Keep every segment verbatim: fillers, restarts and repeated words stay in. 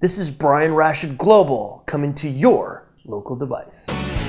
This is Brian Rashid Global coming to your local device.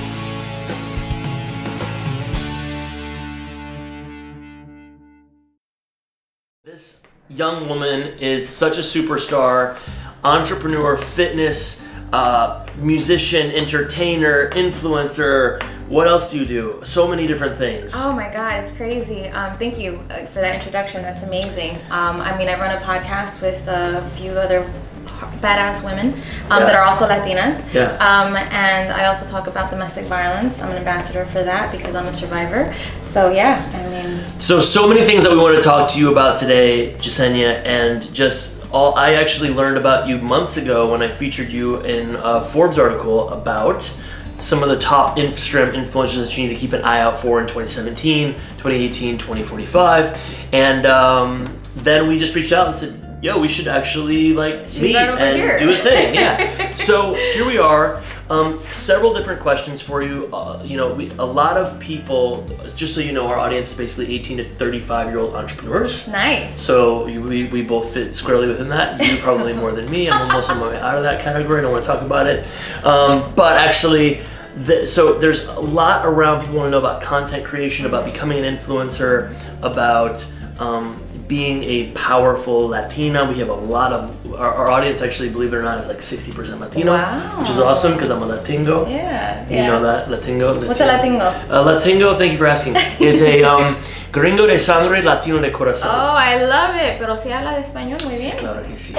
This young woman is such a superstar, entrepreneur, fitness, uh, musician, entertainer, influencer. What else do you do? So many different things. Oh my God, it's crazy. Um, thank you for that introduction. That's amazing. Um, I mean, I run a podcast with a few other badass women um, yeah. that are also Latinas. Yeah. Um, and I also talk about domestic violence. I'm an ambassador for that because I'm a survivor. So yeah, I mean. So, so many things that we want to talk to you about today, Jasenia, and just all, I actually learned about you months ago when I featured you in a Forbes article about some of the top Instagram influencers that you need to keep an eye out for in twenty seventeen, twenty eighteen, twenty forty-five. And um, then we just reached out and said, yo, we should actually like She's meet right over and here. do a thing. Yeah. So here we are. Um, several different questions for you. Uh, you know, we, a lot of people, just so you know, our audience is basically eighteen to thirty-five year old entrepreneurs. Nice. So you, we, we both fit squarely within that. You probably more than me. I'm almost on my way out of that category. I don't want to talk about it. Um, but actually, the, so there's a lot around. People want to know about content creation, about becoming an influencer, about um, being a powerful Latina. We have a lot of, our, our audience actually, believe it or not, is like sixty percent Latino, wow. which is awesome because I'm a Latingo. Yeah. You yeah. know that, Latingo? What's a Latingo? A Latingo, thank you for asking, is a um, gringo de sangre, Latino de corazón. Oh, I love it. Pero si habla de español muy bien. Claro que sí.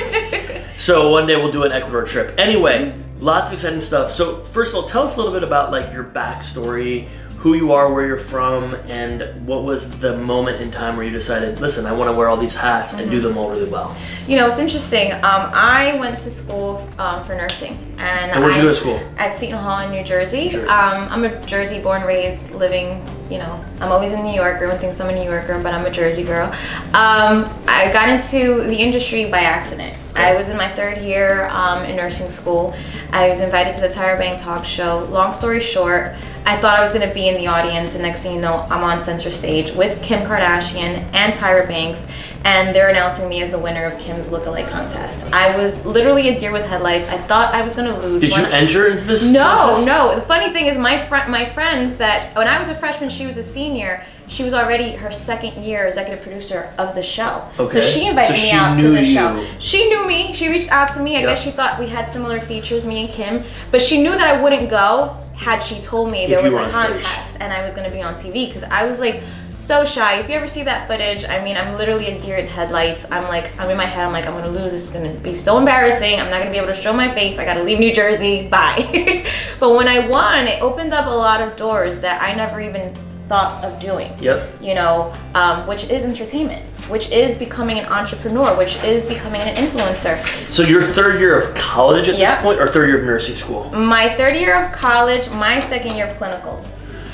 So one day we'll do an Ecuador trip. Anyway, lots of exciting stuff. So first of all, tell us a little bit about like your backstory, who you are, where you're from, and what was the moment in time where you decided, listen, I want to wear all these hats and mm-hmm. do them all really well. You know, it's interesting. Um, I went to school um, for nursing. And, and where'd I, you go to school? At Seton Hall in New Jersey. Jersey. Um, I'm a Jersey born, raised, living, you know, I'm always in New York. Everyone thinks I'm a New Yorker, but I'm a Jersey girl. Um, I got into the industry by accident. I was in my third year um, in nursing school. I was invited to the Tyra Banks talk show. Long story short, I thought I was gonna be in the audience, and next thing you know, I'm on center stage with Kim Kardashian and Tyra Banks, and they're announcing me as the winner of Kim's Lookalike contest. I was literally a deer with headlights. I thought I was gonna lose. Did you I... enter into this No, contest? no. The funny thing is my friend, my friend that, when I was a freshman, she was a senior. She was already her second year executive producer of the show. Okay. So she invited so me she out knew to the you. show. She knew me. She reached out to me. I yep. guess she thought we had similar features, me and Kim. But she knew that I wouldn't go had she told me If there was you a were on contest stage. and I was going to be on T V, because I was like so shy. If you ever see that footage, I mean, I'm literally a deer in headlights. I'm like, I'm in my head, I'm like, I'm going to lose. This is going to be so embarrassing. I'm not going to be able to show my face. I got to leave New Jersey. Bye. But when I won, it opened up a lot of doors that I never even thought of doing. Yep. You know, um, which is entertainment, which is becoming an entrepreneur, which is becoming an influencer. So your third year of college at yep. this point, or third year of nursing school? My third year of college, my second year of clinicals.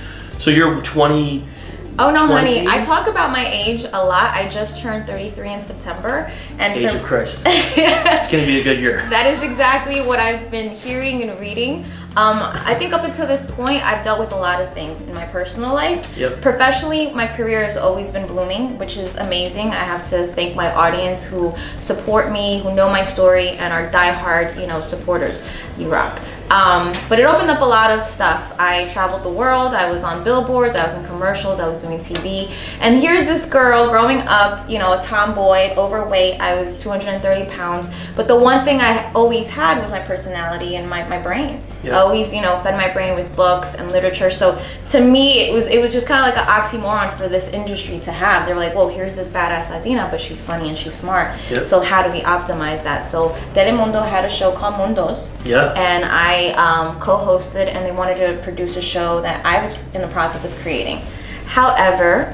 So you're twenty. Oh no, twenty? honey, I talk about my age a lot. I just turned thirty-three in September. And Age from, of Christ. It's gonna be a good year. That is exactly what I've been hearing and reading. Um, I think up until this point, I've dealt with a lot of things in my personal life. Yep. Professionally, my career has always been blooming, which is amazing. I have to thank my audience who support me, who know my story, and are diehard, you know, supporters. You rock. Um, but it opened up a lot of stuff. I traveled the world. I was on billboards. I was in commercials. I was doing T V. And here's this girl growing up, you know, a tomboy, overweight. I was two hundred thirty pounds. But the one thing I always had was my personality and my, my brain. Yep. I always, you know, fed my brain with books and literature. So to me, it was it was just kind of like an oxymoron for this industry to have. They're like, well, here's this badass Latina, but she's funny and she's smart. Yep. So how do we optimize that? So Telemundo had a show called Mundos. Yeah. And I um, co-hosted, and they wanted to produce a show that I was in the process of creating. However,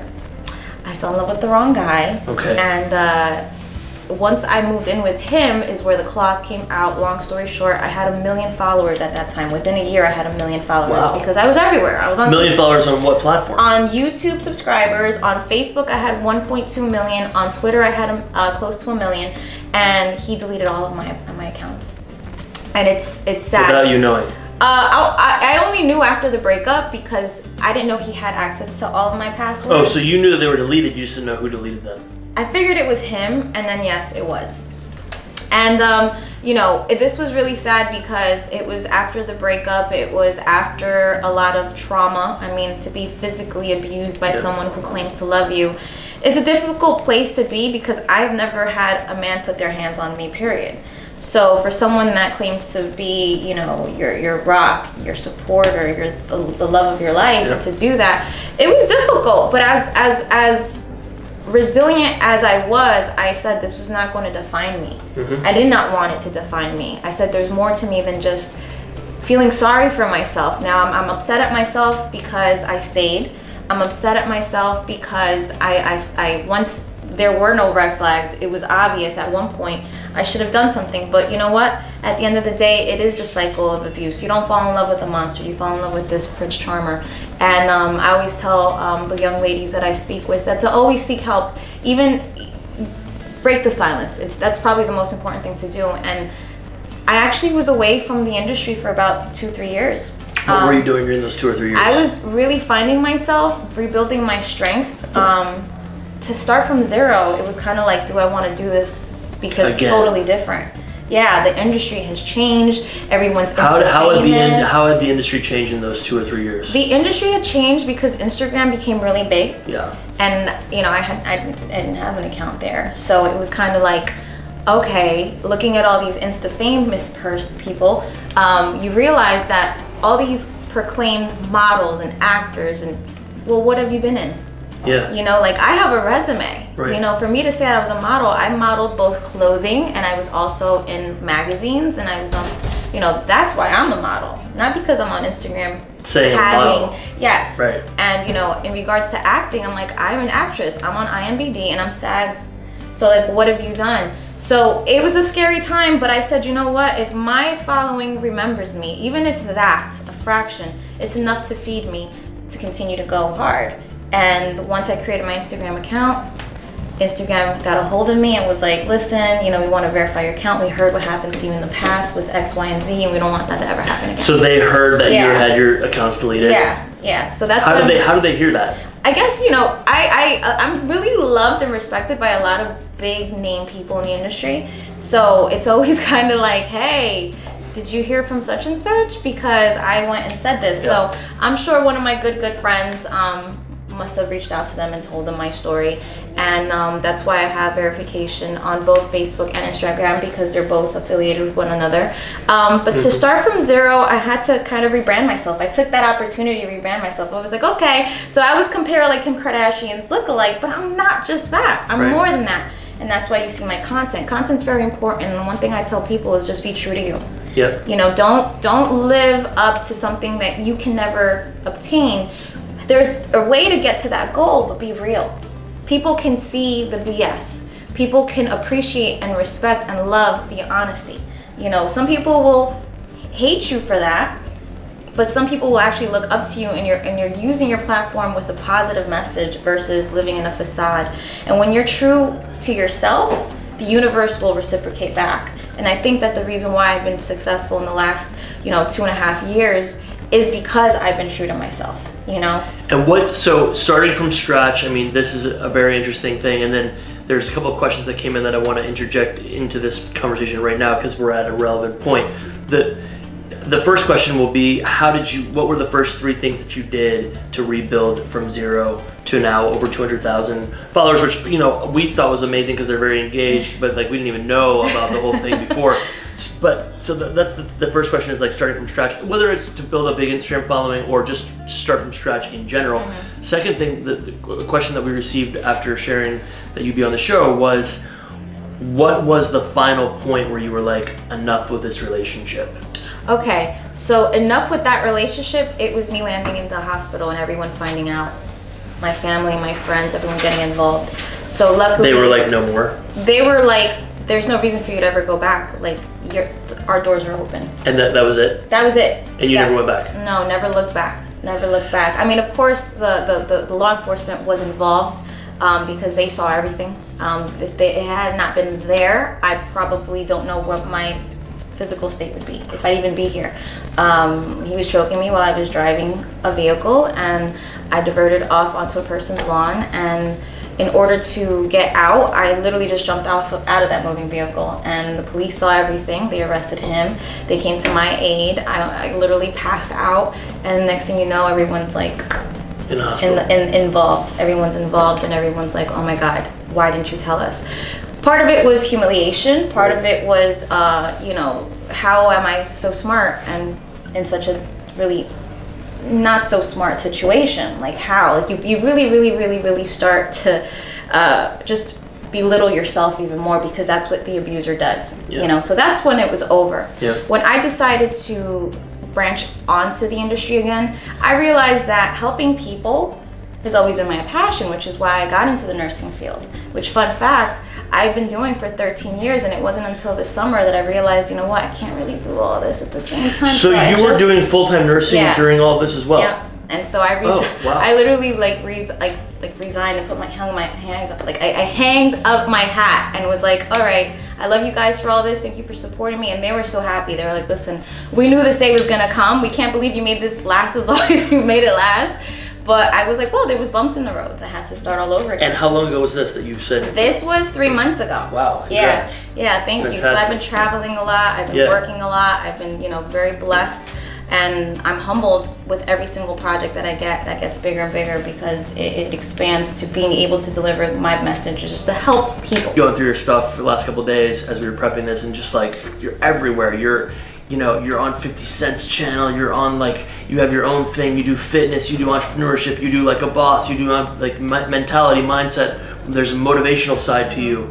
I fell in love with the wrong guy. Okay. And uh, once I moved in with him is where the claws came out. Long story short, I had a million followers at that time. Within a year, I had a million followers. Wow. Because I was everywhere. I was on a million T V. followers on what platform? On YouTube subscribers. On Facebook, I had one point two million. On Twitter, I had uh, close to a million. And he deleted all of my my accounts. And it's it's sad. Without you knowing. Uh, I, I only knew after the breakup because I didn't know he had access to all of my passwords. Oh, so you knew that they were deleted, you just didn't know who deleted them. I figured it was him, and then yes, it was. And um, you know, it, this was really sad because it was after the breakup. It was after a lot of trauma. I mean, to be physically abused by yeah. someone who claims to love you, it's a difficult place to be because I've never had a man put their hands on me, period. So for someone that claims to be, you know, your your rock, your supporter, your the, the love of your life, yeah. and to do that, it was difficult. But as as as resilient as I was, I said this was not going to define me. Mm-hmm. I did not want it to define me. I said there's more to me than just feeling sorry for myself. Now I'm, I'm upset at myself because I stayed. I'm upset at myself because I, I, I once there were no red flags. It was obvious at one point I should have done something. But you know what? At the end of the day, it is the cycle of abuse. You don't fall in love with a monster. You fall in love with this Prince Charmer. And um, I always tell um, the young ladies that I speak with that to always seek help. Even break the silence. It's that's probably the most important thing to do. And I actually was away from the industry for about two, three years. What um, were you doing during those two or three years? I was really finding myself, rebuilding my strength. Um, to start from zero, it was kind of like, do I want to do this because Again. it's totally different. Yeah, the industry has changed. Everyone's how how had the in, famous. how had the industry changed in those two or three years? The industry had changed because Instagram became really big. Yeah. And you know, I had I didn't, I didn't have an account there, so it was kind of like, okay, looking at all these Insta famous pers- people, um, you realize that all these proclaimed models and actors and well, what have you been in? Yeah. You know, like I have a resume. Right. You know, for me to say I was a model, I modeled both clothing and I was also in magazines and I was on, you know, that's why I'm a model. Not because I'm on Instagram saying tagging. model. Yes. Right. And you know, in regards to acting, I'm like, I'm an actress. I'm on I M D B and I'm SAG. So like, what have you done? So it was a scary time, but I said, you know what? If my following remembers me, even if that, a fraction, it's enough to feed me to continue to go hard. And once I created my Instagram account, Instagram got a hold of me and was like, listen, you know, we want to verify your account. We heard what happened to you in the past with X, Y, and Z, and we don't want that to ever happen again. So they heard that Yeah. you had your accounts deleted? Yeah, yeah. So that's How what did I'm- they how did they hear that? I guess, you know, I, I, I'm really loved and respected by a lot of big name people in the industry. So it's always kind of like, hey, did you hear from such and such? Because I went and said this. Yeah. So I'm sure one of my good, good friends um, must have reached out to them and told them my story. And um, that's why I have verification on both Facebook and Instagram because they're both affiliated with one another. Um, but mm-hmm. to start from zero, I had to kind of rebrand myself. I took that opportunity to rebrand myself. I was like, okay, so I was compared like Kim Kardashian's lookalike, but I'm not just that. I'm right. more than that. And that's why you see my content. Content's very important. And one thing I tell people is just be true to you. Yep. You know, don't don't live up to something that you can never obtain. There's a way to get to that goal, but be real. People can see the B S. People can appreciate and respect and love the honesty. You know, some people will hate you for that, but some people will actually look up to you and you're and you're using your platform with a positive message versus living in a facade. And when you're true to yourself, the universe will reciprocate back. And I think that the reason why I've been successful in the last, you know, two and a half years is because I've been true to myself, you know? And what, so starting from scratch, I mean, this is a very interesting thing. And then there's a couple of questions that came in that I want to interject into this conversation right now because we're at a relevant point. The the first question will be, how did you, what were the first three things that you did to rebuild from zero to now over two hundred thousand followers, which, you know, we thought was amazing because they're very engaged, but like we didn't even know about the whole thing before. But so the, that's the, the first question is like starting from scratch, whether it's to build a big Instagram following or just start from scratch in general. Mm-hmm. Second thing, the, the question that we received after sharing that you'd be on the show was, what was the final point where you were like, enough with this relationship? Okay, so enough with that relationship. It was me landing in the hospital and everyone finding out. My family, my friends, everyone getting involved. So luckily, they were like, no more. They were like, there's no reason for you to ever go back. Like, your, our doors are open. And that that was it? That was it. And you yeah. never went back? No, never looked back. Never looked back. I mean, of course, the the, the, the law enforcement was involved um, because they saw everything. Um, if they it had not been there, I probably don't know what my physical state would be, if I'd even be here. Um, he was choking me while I was driving a vehicle, and I diverted off onto a person's lawn, and in order to get out, I literally just jumped off of, out of that moving vehicle, and the police saw everything. They arrested him. They came to my aid. I, I literally passed out, and next thing you know, everyone's like in, in, in, involved. Everyone's involved, and everyone's like, "Oh my God, why didn't you tell us?" Part of it was humiliation. Part of it was, uh, you know, how am I so smart and in such a really not so smart situation? Like how? Like you, you really, really, really, really start to uh, just belittle yourself even more, because that's what the abuser does. Yeah. You know. So that's when it was over. Yeah. When I decided to branch onto the industry again, I realized that helping people has always been my passion, which is why I got into the nursing field. Which, fun fact, I've been doing for thirteen years, and it wasn't until this summer that I realized, you know what, I can't really do all this at the same time. So, so you just, were doing full-time nursing yeah. during all this as well? Yeah. And so I, res- oh, wow. I literally like res- like like resigned and put my hung my hand up, like I, I hanged up my hat and was like, all right, I love you guys for all this. Thank you for supporting me. And they were so happy. They were like, listen, we knew this day was gonna come. We can't believe you made this last as long as you made it last. But I was like, well, there was bumps in the roads. I had to start all over again. And how long ago was this that you said? This was three months ago. Wow. Congrats. Yeah. Yeah. Thank Fantastic. you. So I've been traveling a lot. I've been yeah. working a lot. I've been, you know, very blessed. And I'm humbled with every single project that I get that gets bigger and bigger, because it, it expands to being able to deliver my message, just to help people. Going through your stuff for the last couple of days as we were prepping this, and just like you're everywhere. You're, you know, you're on fifty Cent's channel. You're on like, you have your own thing. You do fitness. You do entrepreneurship. You do like a boss. You do like mentality, mindset. There's a motivational side to you.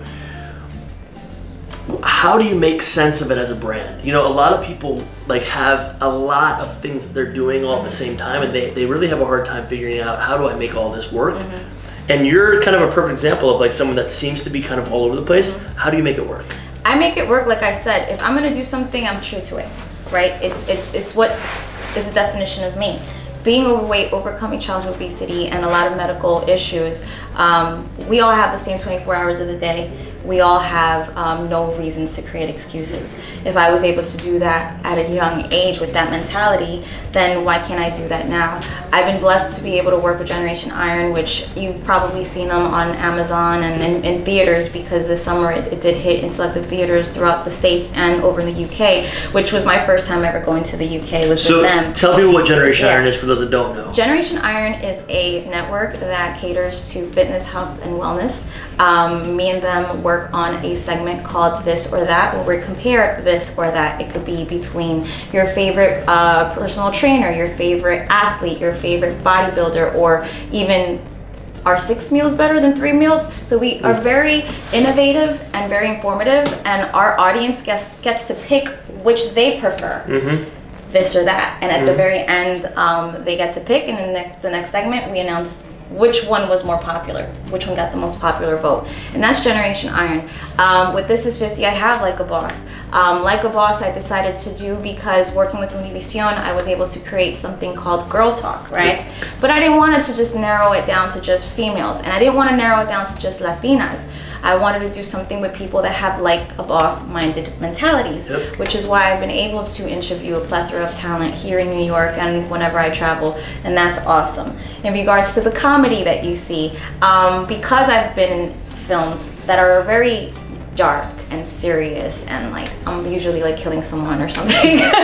How do you make sense of it as a brand? You know, a lot of people like have a lot of things that they're doing all at the same time, and they, they really have a hard time figuring out, how do I make all this work? Mm-hmm. And you're kind of a perfect example of like someone that seems to be kind of all over the place. Mm-hmm. How do you make it work? I make it work, like I said. If I'm gonna do something, I'm true to it, right? It's it, it's what is the definition of me. Being overweight, overcoming childhood obesity, and a lot of medical issues, um, we all have the same twenty-four hours of the day. We all have um, no reasons to create excuses. If I was able to do that at a young age with that mentality, then why can't I do that now? I've been blessed to be able to work with Generation Iron, which you've probably seen them on Amazon and in, in theaters, because this summer it, it did hit in selective theaters throughout the States and over in the U K, which was my first time ever going to the U K, was so with them. Tell people what Generation yeah. Iron is for those that don't know. Generation Iron is a network that caters to fitness, health, and wellness. Um, me and them work on a segment called This or That, where we compare this or that. It could be between your favorite uh, personal trainer, your favorite athlete, your favorite bodybuilder, or even are six meals better than three meals? So we are very innovative and very informative, and our audience gets gets to pick which they prefer. Mm-hmm. This or that, and at mm-hmm. the very end, um, they get to pick, and in the next, the next segment, we announce which one was more popular, which one got the most popular vote, and that's Generation Iron. Um, with This Is fifty, I have Like a Boss. Um, like a Boss, I decided to do because working with Univision, I was able to create something called Girl Talk, right? But I didn't want it to just narrow it down to just females, and I didn't want to narrow it down to just Latinas. I wanted to do something with people that have like a boss-minded mentalities, yep. which is why I've been able to interview a plethora of talent here in New York and whenever I travel, and that's awesome. In regards to the comedy that you see, um, because I've been in films that are very dark and serious, and like I'm usually like killing someone or something,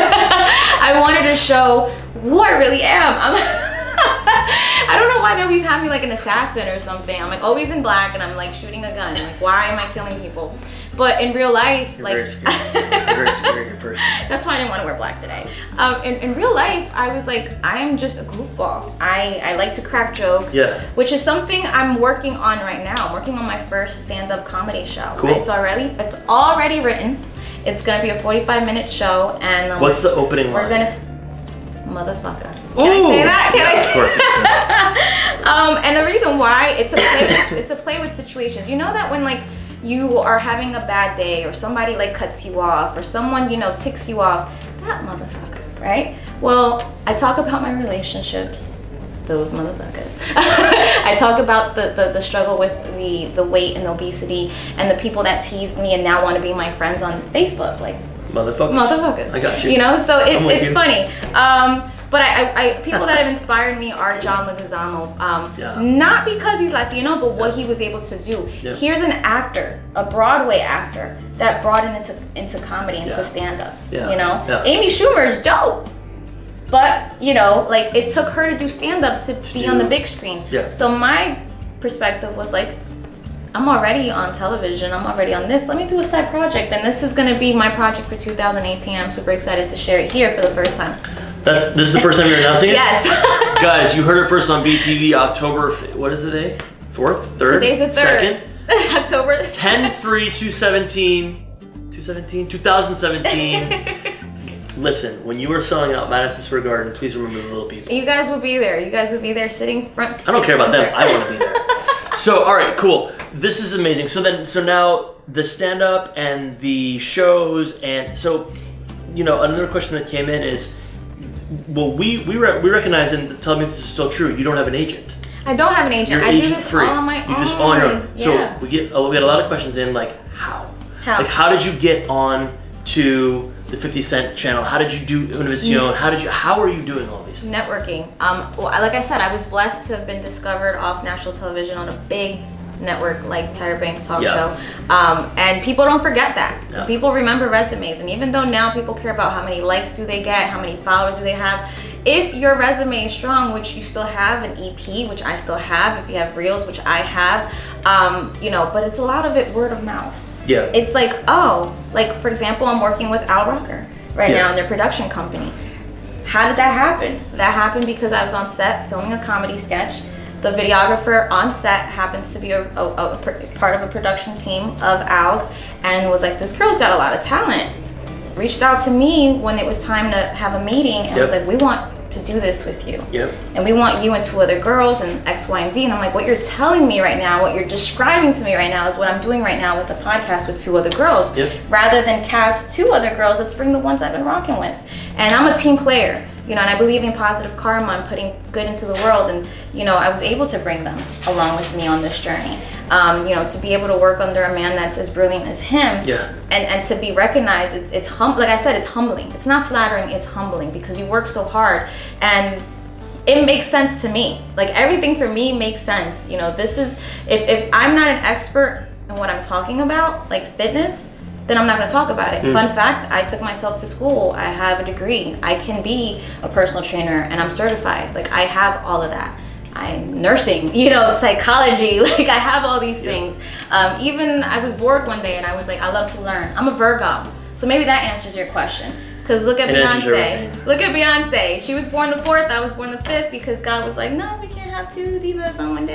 I wanted to show who I really am. I'm I don't know why they always have me like an assassin or something. I'm like always in black and I'm like shooting a gun. Like, why am I killing people? But in real life, You're like very scary. You're very scary person. That's why I didn't want to wear black today. Um, in, in real life, I was like, I am just a goofball. I, I like to crack jokes, yeah. which is something I'm working on right now. I'm working on my first stand-up comedy show. Cool. Right? It's already it's already written. It's gonna be a forty-five minute show, and um, what's the opening we're line? We're gonna motherfucker. Can Ooh! I say that? Can yeah, I say of course. It's um, and the reason why it's a play, it's a play with situations. You know that when like you are having a bad day, or somebody like cuts you off, or someone you know ticks you off, that motherfucker, right? Well, I talk about my relationships, those motherfuckers. I talk about the, the the struggle with the the weight and obesity, and the people that teased me and now want to be my friends on Facebook, like motherfuckers. Motherfuckers. I got you. You know, so it's it's you. funny. Um, But I, I, I people that have inspired me are John Leguizamo. Um, Yeah. Not because he's Latino, but what he was able to do. Yeah. Here's an actor, a Broadway actor, that brought it into into comedy, into Yeah. stand-up. Yeah. You know, Yeah. Amy Schumer's dope. But, you know, like it took her to do stand-up to, To be do- on the big screen. Yeah. So my perspective was like, I'm already on television. I'm already on this. Let me do a side project. And this is going to be my project for two thousand eighteen. I'm super excited to share it here for the first time. That's this is the first time you're announcing it? Yes. Guys, you heard it first on B T V, October, f- what is the day? Fourth? Third? Today's the third. Second? October. ten three two seventeen. two seventeen? twenty seventeen. Listen, when you are selling out Madison Square Garden, please remember the little people. You guys will be there. You guys will be there sitting front. I don't care about them. center. I want to be there. So, all right, cool. This is amazing. So then, so now the stand-up and the shows, and so, you know, another question that came in is, well, we we re- we recognize, and tell me if this is still true. You don't have an agent. I don't have an agent. You're I do agent this free. all on my You own. do this all on your own. So Yeah. we get we had a lot of questions in, like how, How? like how did you get on to the fifty Cent channel? How did you do Univision? How did you? How are you doing all these things? Networking. Um, well, like I said, I was blessed to have been discovered off national television on a big network like Tyra Banks Talk Yeah. Show. Um, and people don't forget that. Yeah. People remember resumes. And even though now people care about how many likes do they get, how many followers do they have, if your resume is strong, which you still have, an E P, which I still have, if you have Reels, which I have, um, you know, but it's a lot of it word of mouth. Yeah. It's like, oh, like for example, I'm working with Al Rocker right Yeah. now in their production company. How did that happen? That happened because I was on set filming a comedy sketch. The videographer on set happens to be a, a, a pr- part of a production team of Al's and was like, this girl's got a lot of talent. Reached out to me when it was time to have a meeting and Yep. was like, we want to do this with you. Yep. And we want you and two other girls and X, Y, and Z. And I'm like, what you're telling me right now, what you're describing to me right now is what I'm doing right now with the podcast with two other girls. Yep. Rather than cast two other girls, let's bring the ones I've been rocking with. And I'm a team player, you know, and I believe in positive karma and putting good into the world. And, you know, I was able to bring them along with me on this journey. Um, you know, to be able to work under a man that's as brilliant as him. Yeah. And, and to be recognized, it's, it's hum- like I said, it's humbling. It's not flattering, it's humbling because you work so hard and it makes sense to me. Like everything for me makes sense. You know, this is, if, if I'm not an expert in what I'm talking about, like fitness, then I'm not gonna talk about it. Mm. Fun fact, I took myself to school. I have a degree. I can be a personal trainer and I'm certified. Like I have all of that. I'm nursing, you know, psychology, like I have all these Yeah. things. Um, even I was bored one day and I was like, I love to learn. I'm a Virgo. So maybe that answers your question. Because look at It answers Beyonce. everything. Look at Beyonce. She was born the fourth, I was born the fifth because God was like, no, we can't have two divas on one day.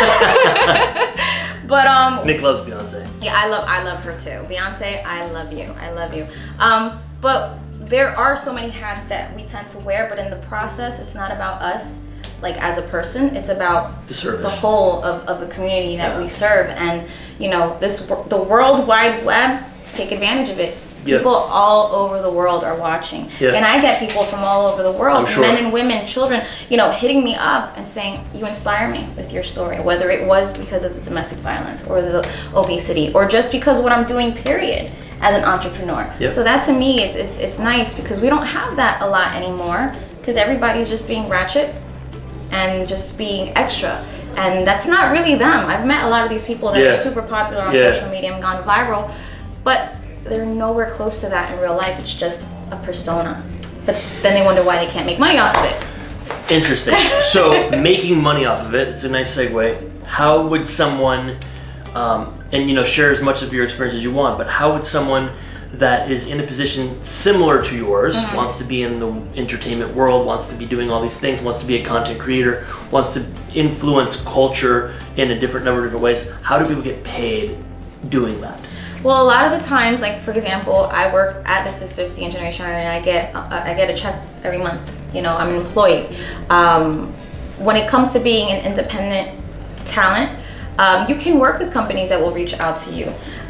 But um Nick loves Beyonce. yeah, I love I love her too. Beyonce, I love you. I love you. Um, but there are so many hats that we tend to wear, but in the process, it's not about us, like as a person. It's about The service. the whole of, of the community that Yeah. we serve. And you know, this wor- the World Wide Web, take advantage of it. Yeah. People all over the world are watching. Yeah. And I get people from all over the world, I'm sure. men and women, children, you know, hitting me up and saying, you inspire me with your story, whether it was because of the domestic violence or the obesity or just because what I'm doing, period, as an entrepreneur. Yeah. So that to me, it's, it's, it's nice because we don't have that a lot anymore because everybody's just being ratchet and just being extra. And that's not really them. I've met a lot of these people that Yeah. are super popular on Yeah. social media and gone viral, but they're nowhere close to that in real life. It's just a persona. But then they wonder why they can't make money off of it. Interesting. So making money off of it, it's a nice segue. How would someone, um, and you know, share as much of your experience as you want, but how would someone that is in a position similar to yours, Mm-hmm. wants to be in the entertainment world, wants to be doing all these things, wants to be a content creator, wants to influence culture in a different number of different ways, how do people get paid doing that? Well, a lot of the times, like for example, I work at This Is fifty in Generation Iron, and I get uh, I get a check every month. You know, I'm an employee. Um, when it comes to being an independent talent, um, you can work with companies that will reach out to you.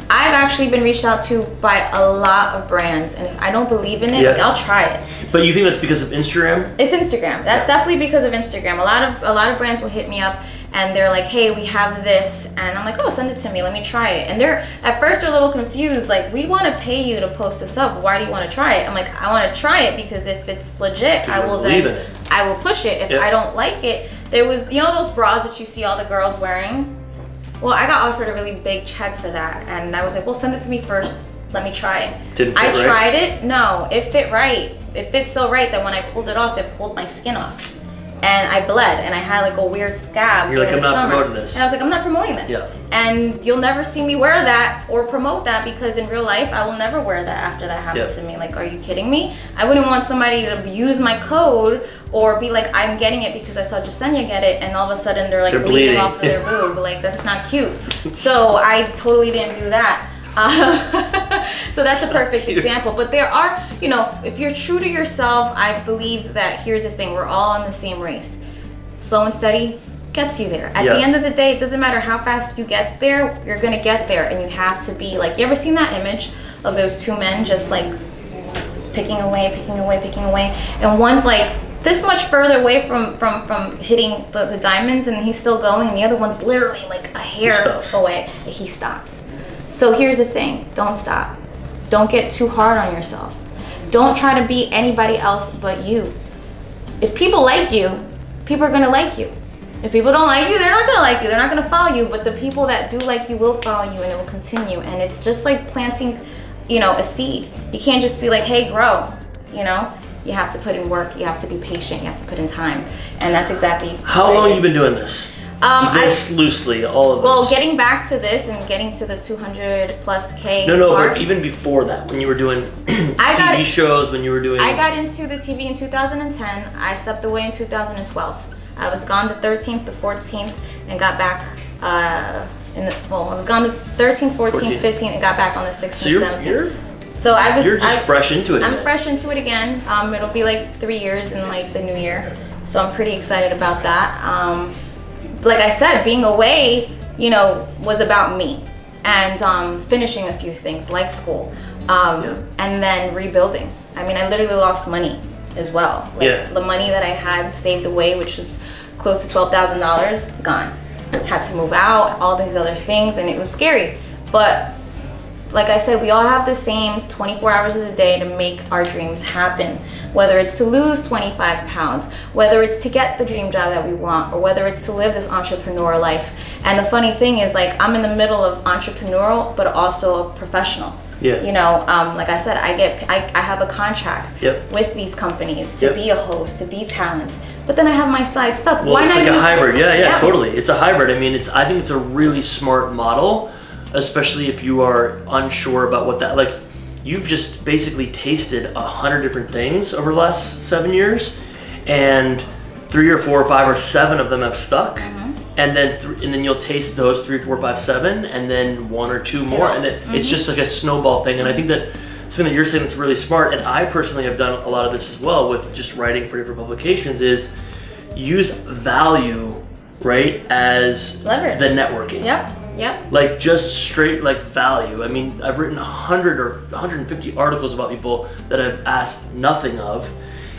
I've actually been reached out to by a lot of brands, and if I don't believe in it, Yeah. like, I'll try it. But you think that's because of Instagram? It's Instagram. That's definitely because of Instagram. A lot of a lot of brands will hit me up and they're like, "Hey, we have this," and I'm like, "Oh, send it to me. Let me try it." And they're at first they're a little confused, like, "We want to pay you to post this up. Why do you want to try it?" I'm like, "I want to try it because if it's legit, I will believe then in it. I will push it. If Yeah. I don't like it, there was you know those bras that you see all the girls wearing." Well, I got offered a really big check for that, and I was like, "Well, send it to me first. Let me try it." Didn't fit I right? tried it. No, it fit right. It fit so right that when I pulled it off, it pulled my skin off, and I bled, and I had like a weird scab. You're like, during "I'm the not summer." promoting this. And I was like, "I'm not promoting this." Yeah. And you'll never see me wear that or promote that because in real life, I will never wear that after that happened Yeah. to me. Like, are you kidding me? I wouldn't want somebody to use my code or be like, "I'm getting it because I saw Jasenia get it," and all of a sudden they're like They're bleeding, bleeding. off of their boob. Like, that's not cute. So I totally didn't do that. Uh, so that's a perfect Cute. example. But there are, you know, if you're true to yourself, I believe that here's the thing: we're all on the same race. Slow and steady gets you there. At Yeah. the end of the day, it doesn't matter how fast you get there, you're gonna get there, and you have to be like, you ever seen that image of those two men just like picking away, picking away, picking away, and one's like this much further away from from from hitting the, the diamonds, and he's still going, and the other one's literally like a hair stops. away, and he stops. So here's the thing: don't stop. Don't get too hard on yourself. Don't try to be anybody else but you. If people like you, people are gonna like you. If people don't like you, they're not gonna like you. They're not gonna follow you. But the people that do like you will follow you, and it will continue. And it's just like planting, you know, a seed. You can't just be like, "Hey, grow." You know, you have to put in work. You have to be patient. You have to put in time. And that's exactly. How long have you been doing this? Um, This loosely, all of this. Well, getting back to this and getting to the two hundred plus K No, no, mark, but even before that, when you were doing I got T V it. shows, when you were doing... I got into the T V in two thousand ten. I stepped away in two thousand twelve. I was gone the thirteenth, the fourteenth, and got back. Uh, in the, well, I was gone the thirteenth, fourteenth, fourteen. fifteenth, and got back on the sixteenth, So you're, seventeenth. you're, So I was. you're just I, fresh into it I'm again. fresh into it again. Um, it'll be like three years in like the new year, so I'm pretty excited about that. Um, like I said, being away, you know, was about me and um, finishing a few things like school, um, Yeah. and then rebuilding. I mean, I literally lost money as well. Like Yeah. the money that I had saved away, which was close to twelve thousand dollars, gone. Had to move out, all these other things, and it was scary. But like I said, we all have the same twenty-four hours of the day to make our dreams happen. Whether it's to lose twenty-five pounds, whether it's to get the dream job that we want, or whether it's to live this entrepreneur life. And the funny thing is, like, I'm in the middle of entrepreneurial, but also a professional. Yeah. You know, um, like I said, I get, I, I have a contract Yep. with these companies to Yep. be a host, to be talents. But then I have my side stuff. Well, Why it's not like a use- hybrid. Yeah, yeah, Yeah. totally. It's a hybrid. I mean, it's. I think it's a really smart model, especially if you are unsure about what that like. You've just basically tasted a hundred different things over the last seven years, and three or four or five or seven of them have stuck. Mm-hmm. And then, th- and then you'll taste those three, four, five, seven, and then one or two more, and it, it's just like a snowball thing. And I think that something that you're saying that's really smart, and I personally have done a lot of this as well with just writing for different publications, is use value, right, as Leverage. the networking. Yep, yep. Like just straight like value. I mean, I've written a hundred or one hundred fifty articles about people that I've asked nothing of,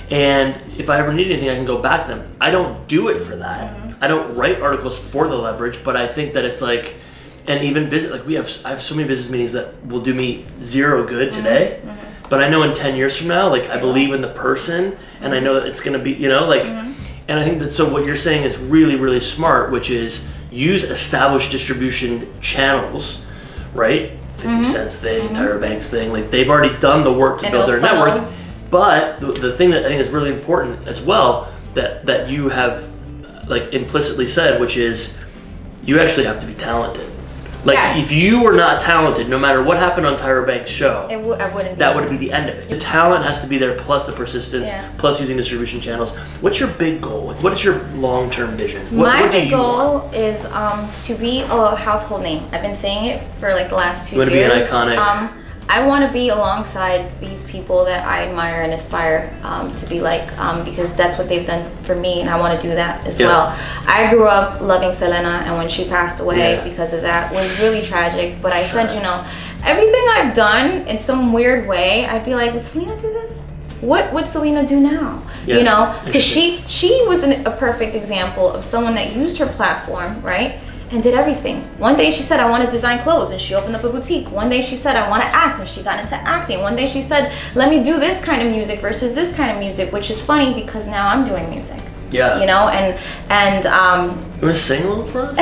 and if I ever need anything, I can go back to them. I don't do it for that. Mm-hmm. I don't write articles for the leverage, but I think that it's like, and even business, like we have, I have so many business meetings that will do me zero good today, Mm-hmm. but I know in ten years from now, like I believe in the person, and I know that it's gonna be, you know, like, Mm-hmm. and I think that so what you're saying is really, really smart, which is use established distribution channels, right? fifty cents thing, Tyra Banks thing, like they've already done the work to And build their it'll network. funnel. But the, the thing that I think is really important as well, that, that you have like implicitly said, which is you actually have to be talented. Like Yes. if you were not talented, no matter what happened on Tyra Banks' show, It w- I wouldn't be that would be the end of it. The talent has to be there, plus the persistence, Yeah. plus using distribution channels. What's your big goal? Like, what is your long-term vision? What, My what do big you want? goal is um, to be a household name. I've been saying it for like the last two You wanna be years. an iconic- Um, I want to be alongside these people that I admire and aspire um, to be like, um, because that's what they've done for me, and I want to do that as yeah. well. I grew up loving Selena, and when she passed away yeah. because of that was really tragic. But I said, you know, everything I've done in some weird way, I'd be like, would Selena do this? What would Selena do now? Yeah. You know, because she she was an, a perfect example of someone that used her platform, right? And did everything. One day she said, I want to design clothes, and she opened up a boutique. One day she said, I want to act, and she got into acting. One day she said, let me do this kind of music versus this kind of music, which is funny because now I'm doing music. Yeah. You know, and and um you want to sing a little for us?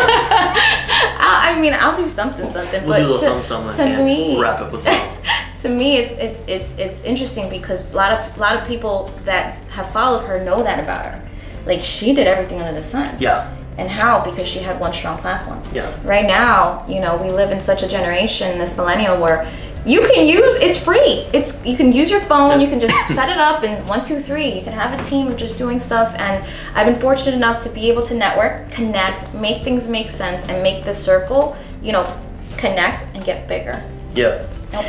I, I mean, I'll do something, something. We'll but do a little to, something, something. To yeah. me, we'll wrap up with something. To me, it's it's it's it's interesting because a lot of a lot of people that have followed her know that about her. Like, she did everything under the sun. Yeah. And how? Because she had one strong platform. Yeah. Right now, you know, we live in such a generation, this millennial, where you can use, it's free. It's you can use your phone, you can just set it up and one, two, three. You can have a team of just doing stuff. And I've been fortunate enough to be able to network, connect, make things make sense, and make the circle, you know, connect and get bigger. Yeah. Yep.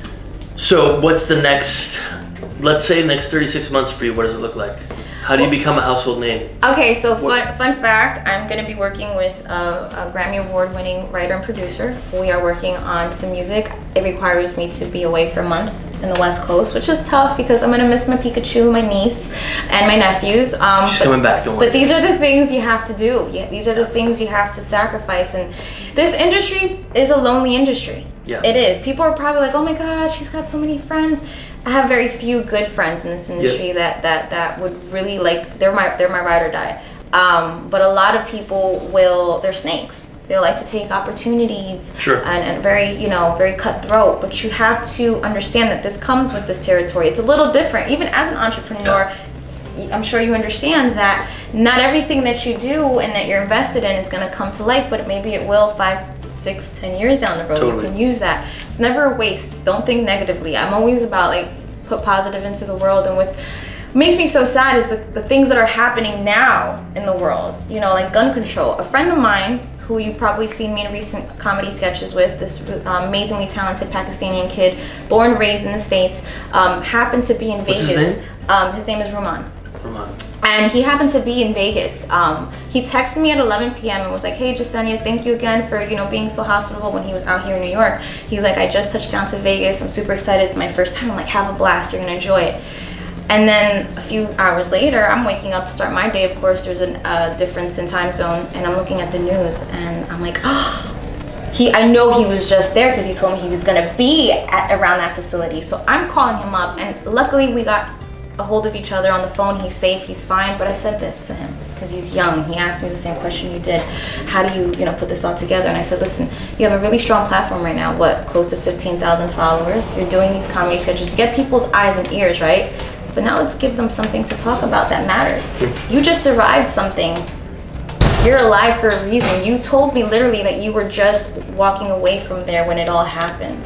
So what's the next, let's say next thirty-six months for you, what does it look like? How do you become a household name? Okay, so fun, fun fact, I'm going to be working with a, a Grammy Award winning writer and producer. We are working on some music. It requires me to be away for a month in the West Coast, which is tough because I'm going to miss my Pikachu, my niece, and my nephews. Um, She's but, coming back, don't worry. But these are the things you have to do. Yeah, these are the things you have to sacrifice. And this industry is a lonely industry. Yeah. It is. People are probably like, oh my God, she's got so many friends. I have very few good friends in this industry yeah. that, that that would really like, they're my they're my ride or die. Um, but a lot of people will, they're snakes. They like to take opportunities sure. and, and very, you know, very cutthroat. But you have to understand that this comes with this territory. It's a little different. Even as an entrepreneur, yeah. I'm sure you understand that not everything that you do and that you're invested in is going to come to life, but maybe it will five, six, ten years down the road. Totally. You can use that. It's never a waste. Don't think negatively. I'm always about like put positive into the world. And with what makes me so sad is the, the things that are happening now in the world, you know, like gun control. A friend of mine who you've probably seen me in recent comedy sketches with, this um, amazingly talented Pakistani kid, born and raised in the States, um, happened to be in What's Vegas. His name? Um, his name is Roman. Roman. And he happened to be in Vegas. Um, he texted me at eleven p.m. and was like, hey, Jasenia, thank you again for, you know, being so hospitable when he was out here in New York. He's like, I just touched down to Vegas. I'm super excited. It's my first time. I'm like, have a blast. You're going to enjoy it. And then a few hours later, I'm waking up to start my day. Of course, there's a uh, difference in time zone. And I'm looking at the news. And I'm like, oh. He, I know he was just there because he told me he was going to be at, around that facility. So I'm calling him up. And luckily, we got a hold of each other on the phone. He's safe, he's fine. But I said this to him because he's young. He asked me the same question you did. How do you, you know, put this all together? And I said, listen, you have a really strong platform right now. What, close to fifteen thousand followers? You're doing these comedy sketches to get people's eyes and ears, right? But now let's give them something to talk about that matters. You just survived something. You're alive for a reason. You told me literally that you were just walking away from there when it all happened.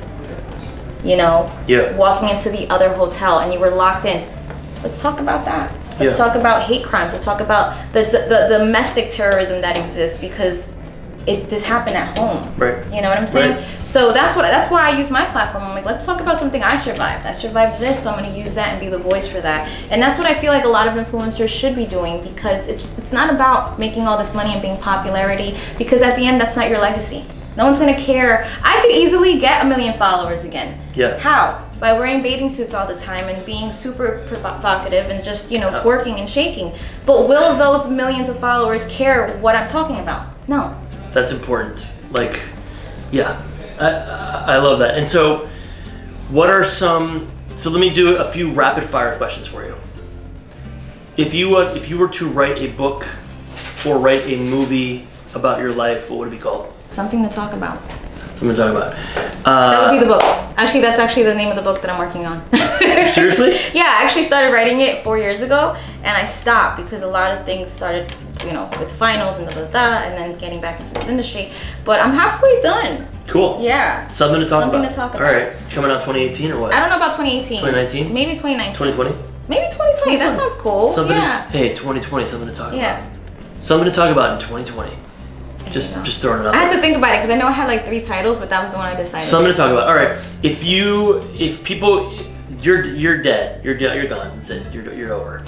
You know, yeah. walking into the other hotel and you were locked in. Let's talk about that. Let's yeah. talk about hate crimes. Let's talk about the, the, the domestic terrorism that exists because it this happened at home. Right. You know what I'm saying? Right. So that's what that's why I use my platform. I'm like, let's talk about something I survived. I survived this, so I'm going to use that and be the voice for that. And that's what I feel like a lot of influencers should be doing because it's it's not about making all this money and being popularity because at the end that's not your legacy. No one's gonna care. I could easily get a million followers again. Yeah. How? By wearing bathing suits all the time and being super provocative and just, you know, yeah. twerking and shaking. But will those millions of followers care what I'm talking about? No. That's important. Like, yeah, I, I love that. And so, what are some? So let me do a few rapid fire questions for you. If you uh, if you were to write a book or write a movie about your life, what would it be called? Something to talk about. Something to talk about. Uh, that would be the book. Actually, that's actually the name of the book that I'm working on. Seriously? Yeah, I actually started writing it four years ago, and I stopped because a lot of things started, you know, with finals and da da da, and then getting back into this industry. But I'm halfway done. Cool. Yeah. Something to talk Something about. to talk about. All right. Coming out twenty eighteen or what? I don't know about twenty eighteen. twenty nineteen? Maybe twenty nineteen. twenty twenty? Maybe twenty twenty. That sounds cool. Something yeah. To, hey, twenty twenty, something to talk yeah. about. Something to talk about in twenty twenty. Just No. just throwing it out I there. had to think about it because I know I had like three titles, but that was the one I decided. So I'm gonna talk about. All right, if you, if people, you're you're dead. You're de- you're gone. That's it. You're you're over.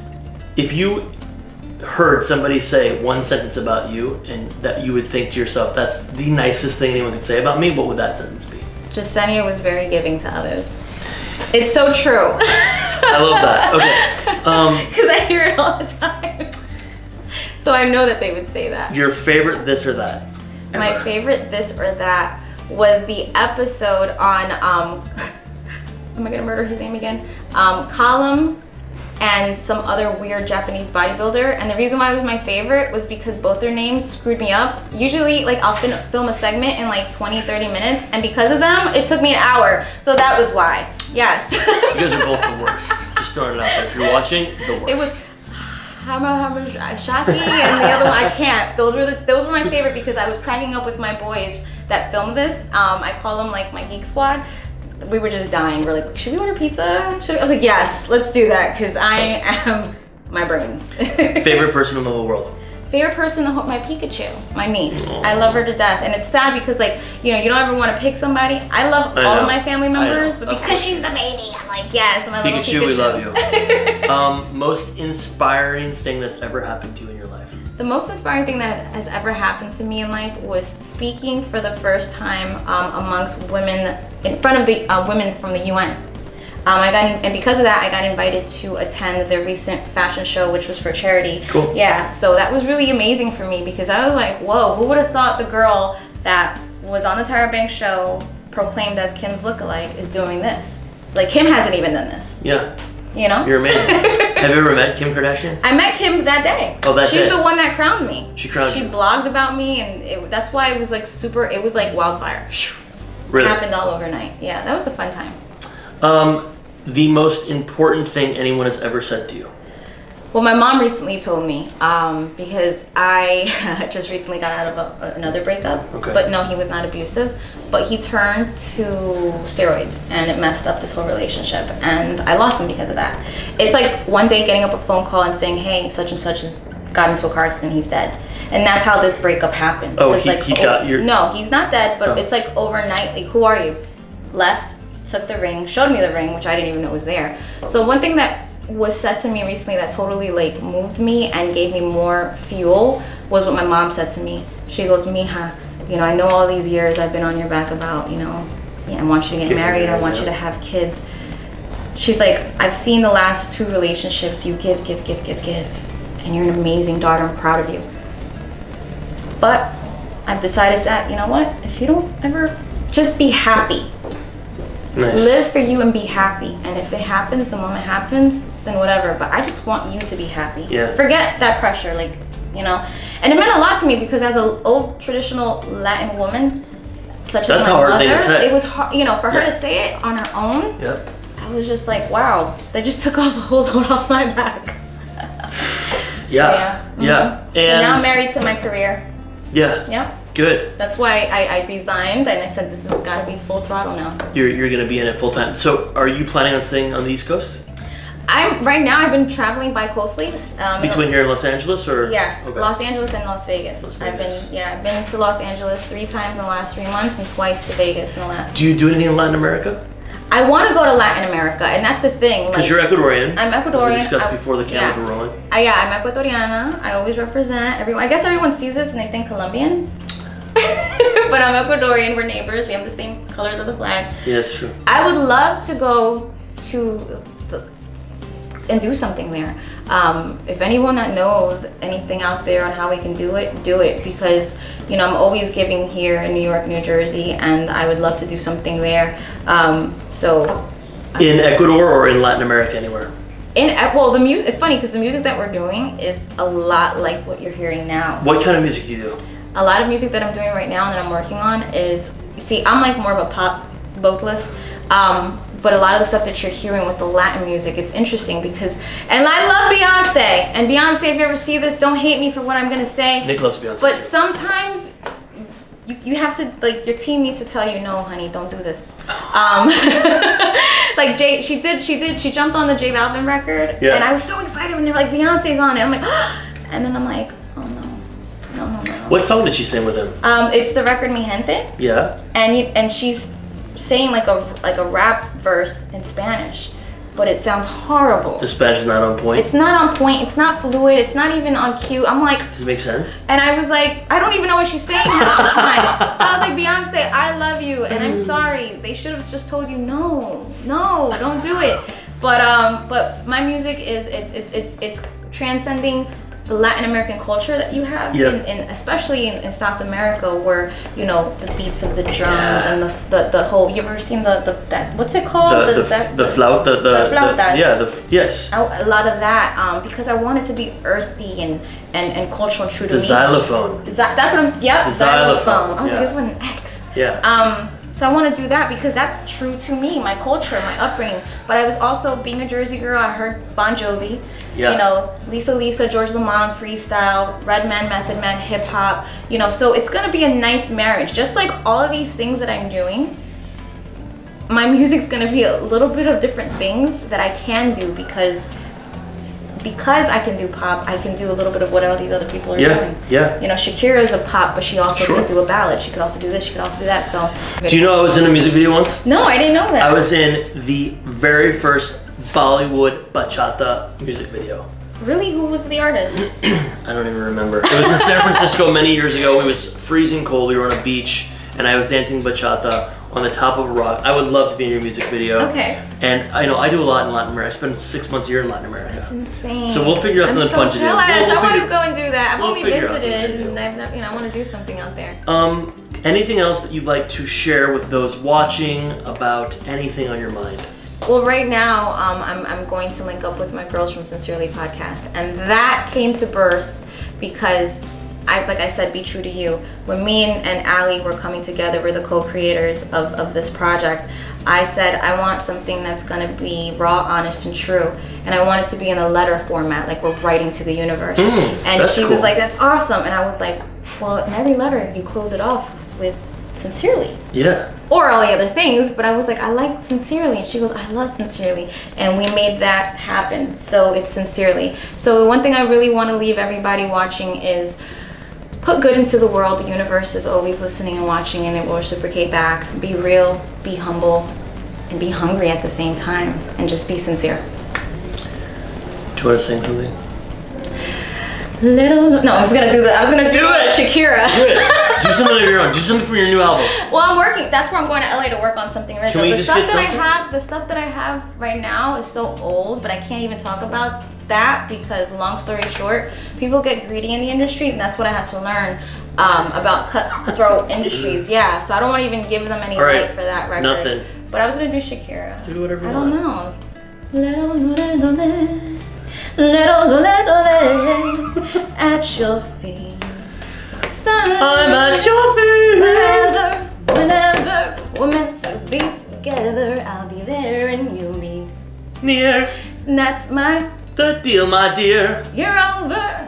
If you heard somebody say one sentence about you and that you would think to yourself, that's the nicest thing anyone could say about me, what would that sentence be? Jasenia was very giving to others. It's so true. I love that. Okay. Um, Because I hear it all the time. So I know that they would say that. your favorite this or that? My ever? favorite this or that was the episode on, um, am I gonna murder his name again? Um, Column and some other weird Japanese bodybuilder. And the reason why it was my favorite was because both their names screwed me up. Usually, like, I'll fin- film a segment in like twenty, thirty minutes, and because of them, it took me an hour. So that was why. Yes. You guys are both the worst. Just throwing it out there. If you're watching, the worst. It was Hama Hama Shaki and the other one I can't. Those were the, those were my favorite because I was cracking up with my boys that filmed this. Um, I call them like my geek squad. We were just dying. We're like, should we order pizza? Should we? I was like, yes, let's do that because I am my brain. Favorite person in the whole world? Favorite person, the whole, my Pikachu, my niece. Aww. I love her to death, and it's sad because like you know you don't ever want to pick somebody. I love I all know. of my family I know. members, but Of because course. she's the baby, I'm like yes, my little Pikachu, Pikachu. we love you. Um, most inspiring thing that's ever happened to you in your life? The most inspiring thing that has ever happened to me in life was speaking for the first time um, amongst women, in front of the uh, women from the U N. Um, I got, and because of that, I got invited to attend their recent fashion show, which was for charity. Cool. Yeah, so that was really amazing for me because I was like, whoa, who would have thought the girl that was on the Tyra Banks show, proclaimed as Kim's lookalike, is doing this? Like, Kim hasn't even done this, Yeah, you know? you're amazing. Have you ever met Kim Kardashian? I met Kim that day. Oh, that She's day. the one that crowned me. She crowned She you. blogged about me, and it, that's why it was like super. It was like wildfire. Really? Happened all overnight. Yeah, that was a fun time. Um, the most important thing anyone has ever said to you? Well, my mom recently told me um, because I just recently got out of a, another breakup. Okay. But no, he was not abusive. But he turned to steroids, and it messed up this whole relationship. And I lost him because of that. It's like one day getting up a phone call and saying, "Hey, such and such has got into a car accident. He's dead." And that's how this breakup happened. Oh, It's he- like, he got your- No, he's not dead. But Oh. it's like overnight. Like, who are you? Left. Took the ring, showed me the ring, which I didn't even know was there. So one thing that was said to me recently that totally like moved me and gave me more fuel was what my mom said to me. She goes, "Mija, you know, I know all these years I've been on your back about, you know, yeah, I want you to get Get married, I married, want yeah. you to have kids." She's like, "I've seen the last two relationships. You give, give, give, give, give, and you're an amazing daughter. I'm proud of you. But I've decided that, you know what? If you don't ever, just be happy." Nice. Live for you and be happy. And if it happens, the moment happens, then whatever. But I just want you to be happy. Yeah. Forget that pressure, like, you know. And it meant a lot to me because as an old traditional Latin woman, such That's as my a hard mother, thing to say. it was hard, you know, for her Yeah. to say it on her own. Yep. I was just like, wow, that just took off a whole load off my back. Yeah. So, Yeah. mhm. And so now I'm married to my career. Yeah. Yep. Good. That's why I, I resigned and I said this has got to be full throttle now. You're you're gonna be in it full time. So, are you planning on staying on the East Coast I'm right now. I've been traveling bi-coastally. Um, between here and Los Angeles, or Yes, Okay. Los Angeles and Las Vegas. Las I've Vegas. been yeah, I've been to Los Angeles three times in the last three months and twice to Vegas in the last. Do you do anything in Latin America? I want to go to Latin America, and that's the thing. Because Like, you're Ecuadorian. I'm as Ecuadorian. we discussed I- before the cameras yes. were rolling. Uh, yeah, I'm Ecuadoriana. I always represent everyone. I guess everyone sees this and they think Colombian, but I'm Ecuadorian. We're neighbors. We have the same colors of the flag. Yeah, that's true. I would love to go to the, and do something there. Um, if anyone that knows anything out there on how we can do it, do it, because you know I'm always giving here in New York, New Jersey, and I would love to do something there. Um, so In Ecuador or in Latin America, anywhere. in well, the music. It's funny because the music that we're doing is a lot like what you're hearing now. What kind of music do you do? A lot of music that I'm doing right now and that I'm working on is, you see, I'm like more of a pop vocalist, um, but a lot of the stuff that you're hearing with the Latin music, it's interesting because, and I love Beyonce, and Beyonce, if you ever see this, don't hate me for what I'm gonna say, Nick loves Beyonce. but sometimes you, you have to, like, your team needs to tell you, no, honey, don't do this. Um, like Jay, she did, she did, she jumped on the J Balvin record, Yeah. and I was so excited when they were like, Beyonce's on it. I'm like, and then I'm like, oh no, no, no, no. What song did she sing with him? Um, it's the record Mi Gente. Yeah. And you, and she's saying like a like a rap verse in Spanish, but it sounds horrible. The Spanish is not on point? It's not on point. It's not fluid. It's not even on cue. I'm like... Does it make sense? And I was like, I don't even know what she's saying half the time. So I was like, Beyonce, I love you, and I'm sorry. They should have just told you, no, no, don't do it. But um, but my music is it's it's it's it's transcending the Latin American culture that you have, yeah. in, in especially in, in South America, where you know the beats of the drums yeah. and the, the the whole. You ever seen the, the that what's it called? The the, the, the flout, the the, the yeah, the yes. A, a lot of that, um, because I wanted to be earthy and and, and cultural and true to the me. Xylophone. The xylophone. That's what I'm. Yep. The xylophone. xylophone. I was yeah. like, this one an X. Yeah. Um. So I want to do that because that's true to me, my culture, my upbringing. But I was also, being a Jersey girl, I heard Bon Jovi, yeah. you know, Lisa Lisa, George Lamont, freestyle, Redman, Method Man, hip hop, you know, so it's going to be a nice marriage. Just like all of these things that I'm doing, my music's going to be a little bit of different things that I can do because because I can do pop, I can do a little bit of what all these other people are yeah, doing. Yeah. You know, Shakira is a pop, but she also sure. can do a ballad. She could also do this, she could also do that. So do you know I was in a music video once? No, I didn't know that. I was in the very first Bollywood bachata music video. Really? Who was the artist? I don't even remember. It was in San Francisco many years ago. It was freezing cold. We were on a beach, and I was dancing bachata on the top of a rock. I would love to be in your music video. Okay. And I know I do a lot in Latin America. I spent six months a year in Latin America. That's insane. So we'll figure out I'm something so fun to do. jealous. We'll, we'll I want figure, to go and do that. I've we'll only figure out visited, something to do. and I've never, you know, I want to do something out there. Um, anything else that you'd like to share with those watching about anything on your mind? Well, right now, um, I'm, I'm going to link up with my Girls from Sincerely podcast. And that came to birth because, I, like I said, Be True to You. When me and, and Ali were coming together, we're the co-creators of, of this project, I said, I want something that's going to be raw, honest, and true. And I want it to be in a letter format, like we're writing to the universe. Mm, and she cool. was like, that's awesome. And I was like, well, in every letter, you close it off with sincerely. Yeah. Or all the other things, but I was like, I like sincerely. And she goes, I love sincerely. And we made that happen. So it's sincerely. So the one thing I really want to leave everybody watching is put good into the world. The universe is always listening and watching, and it will reciprocate back. Be real, be humble, and be hungry at the same time. And just be sincere. Do you want to sing something? Little, no, I was gonna do the, I was gonna do, do it. Shakira. Do it. Do something of your own. Do something for your new album. Well, I'm working. That's where I'm going to L A to work on something original. Can we the just stuff get that I something? have, the stuff that I have right now is so old, but I can't even talk about that because, long story short, people get greedy in the industry, and that's what I had to learn um, about cutthroat industries. Yeah, so I don't want to even give them any All right. light for that record. Nothing. But I was gonna do Shakira. Do whatever you I want. don't know. Little, little, little, little, little, at your feet. I'm at your feet. Wherever, whenever we're meant to be together, I'll be there and you'll be Near and that's my, the deal, my dear. you're over.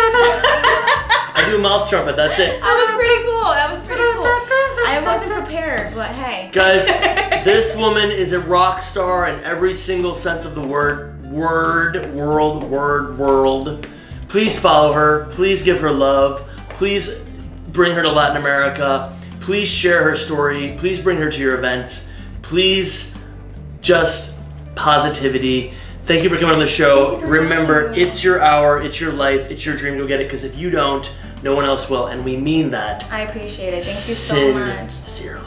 I do mouth trumpet, that's it. That was pretty cool. That was pretty cool. I wasn't prepared, but hey. Guys, this woman is a rock star in every single sense of the word. Word, world, word, world. Please follow her. Please give her love. Please bring her to Latin America. Please share her story. Please bring her to your event. Please just positivity. Thank you for coming on the show. Remember, it's your hour, it's your life, it's your dream. Go get it, because if you don't, no one else will. And we mean that. I appreciate it. Thank you so much. Sincerely.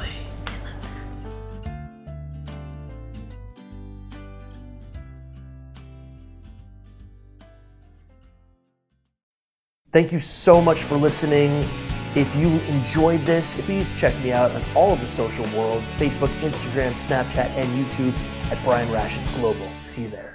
Thank you so much for listening. If you enjoyed this, please check me out on all of the social worlds, Facebook, Instagram, Snapchat, and YouTube at Brian Rashid Global. See you there.